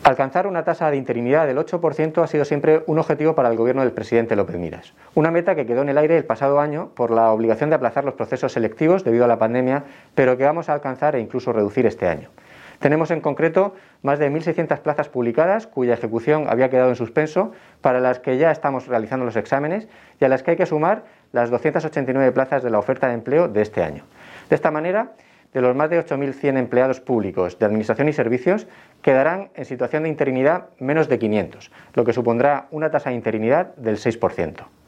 Alcanzar una tasa de interinidad del 8% ha sido siempre un objetivo para el gobierno del presidente López Miras. Una meta que quedó en el aire el pasado año por la obligación de aplazar los procesos selectivos debido a la pandemia, pero que vamos a alcanzar e incluso reducir este año. Tenemos en concreto más de 1.600 plazas publicadas, cuya ejecución había quedado en suspenso, para las que ya estamos realizando los exámenes y a las que hay que sumar las 289 plazas de la oferta de empleo de este año. De esta manera, de los más de 8.100 empleados públicos de Administración y Servicios, quedarán en situación de interinidad menos de 500, lo que supondrá una tasa de interinidad del 6%.